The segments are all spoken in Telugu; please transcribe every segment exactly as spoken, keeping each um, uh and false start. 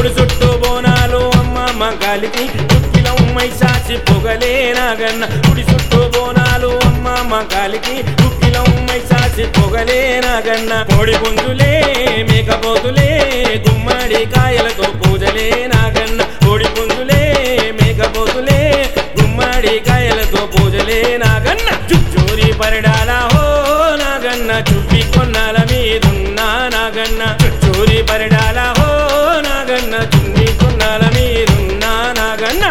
గుడి చుట్టూ బోనాలు అమ్మ మంకాలికి గుక్కిలం మైసాచి పొగలే నాగన్న గుడి చుట్టూ బోనాలు అమ్మ మంకాలికి గుక్కిలం మైసాచి పొగలే నాగన్న కోడి పుంజులే మేకపోతులే గుమ్మడి కాయలతో పూజలే నాగన్న కోడి పుంజులే మేకపోతులే గుమ్మడి కాయలతో పూజలే నాగన్న చుట్టూరి పరిడాల హో నాగన్న చుప్పి కొన్నాల మీదున్నా నాగన్న చుట్టూరి పరిడాల హో నాగన్న చున్ని కొన్నాల మీదున్నా నాగన్న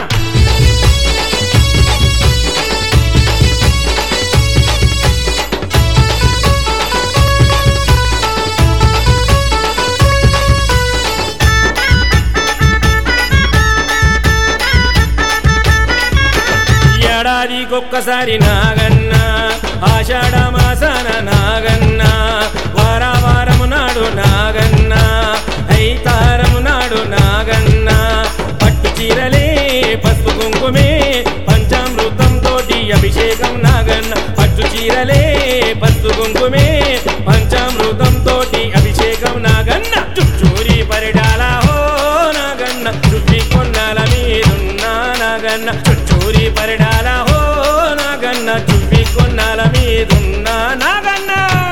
ఏడాదికొక్కసారి నాగన్న ఆషాఢ మాసాన నాగన్న వార వారము నాడు నాగన్న ఐతారము నాడు నాగన్న పట్టు చీరలే పసుపు కుంకుమే పంచామృతం తోటి అభిషేకం నాగన్న పట్టు చీరలే పసుపు కుంకుమే పంచామృతం తోటి అభిషేకం నాగన్న చుట్టూరి పరిడాల హో నాగన్న చుట్టి కొన్నాల మీదున్నా నాగన్న చుట్టూరి పరిడాల హో నాగన్న చుప్పి కొన్నాల మీదున్నా నాగన్న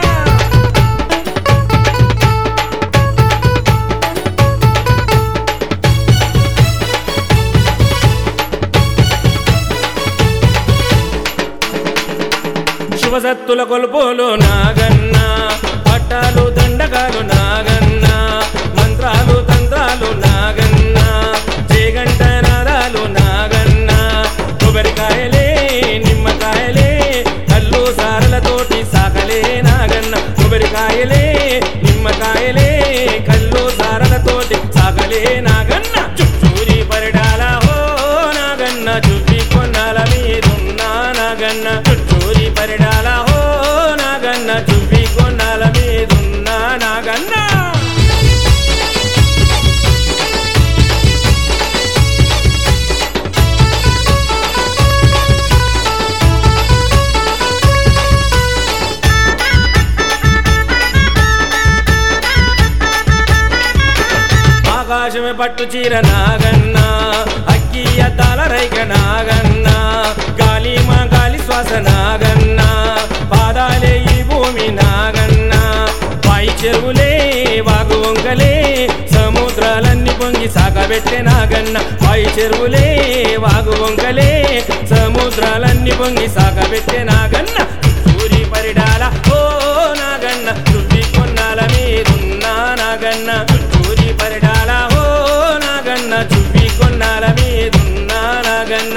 శివసత్తుల కొలుపులు నాగన్న పట్టాలు దండగాలు నాగన్న మంత్రాలు తంత్రాలు నాగన్న చేగంట నాదాలు నాగన్న కొబ్బరికాయలే నిమ్మకాయలే కల్లు సారలతోటి సాకలే నాగన్న కొబ్బరికాయలే నిమ్మకాయలే కల్లు సారలతోటి సాకలే నాగన్న చుట్టూరి పరిడాల హో నాగన్న చుట్టి కొన్నాల మీదున్నా నాగన్న చుట్టూరి పరిడాల హో నాగన్న చుప్పి కొన్నాల మీదున్నా నాగన్న ఆకాశమే పట్టు చీర నాగన్న అక్కి అద్దాల రైక నాగన్న గాలి మా గాలి శ్వాస నాగన్న పాదాలే ఈ భూమి నాగన్న పాయి చెరువులే వాగు వంకలే సముద్రాలన్నీ పొంగి సాగబెట్టే నాగన్న పాయి చెరువులే వాగు వంకలే సముద్రాలన్నీ పొంగి సాగబెట్టే నాగన్న సూరి పరిడాల ఓ నాగన్న చుట్టి కొన్నాల మీదున్నా నాగన్న చుట్టూరి పరిడాల ఓ నాగన్న చుప్పి కొన్నాల మీదున్నా నాగన్న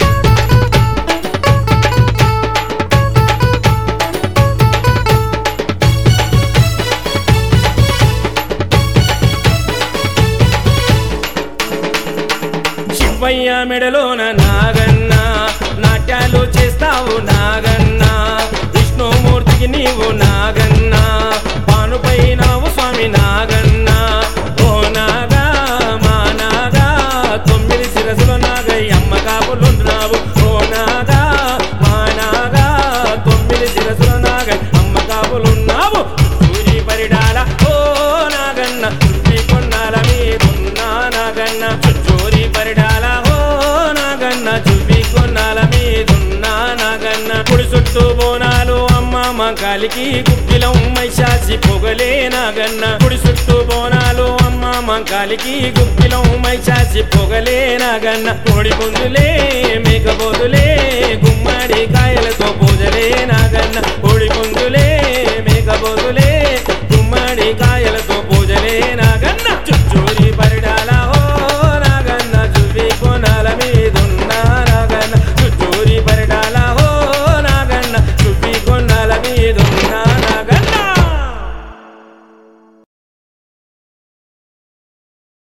శివయ్య మెడలోన నాగన్న నాట్యాలు చేస్తావు నాగన్న విష్ణుమూర్తికి నీవు నాగన్న పానుపై నావు స్వామి నాగన్న ఓ నాగా మా నాగా తొమ్మిది శిరసులు నాగయ్యమ్మ కాపులున్నావు ఓ నాగా మా నాగా తొమ్మిది శిరసులు నాగయ్యమ్మ కాపులున్నావు సూరి పరిడాల ఓ నాగన్న చుట్టి కొన్నాల మీదున్నా నాగన్న చుట్టూరి పరిడాల ఓ నాగన్న చుప్పి కొన్నాల మీదున్నా నాగన్న గుడి చుట్టూ బోనాలు అమ్మ మంకాలికి గుక్కిలం మైసాచి పొగలే నాగన్న గుడి చుట్టూ బోనాలు అమ్మ మంకాలికి గుక్కిలం మైసాచి పొగలే నాగన్న కోడి పుంజులే మేకపోతులే గుమ్మడి కాయలతో పూజలే నాగన్న కోడి పుంజులే మేకపోతులే గుమ్మడి కాయల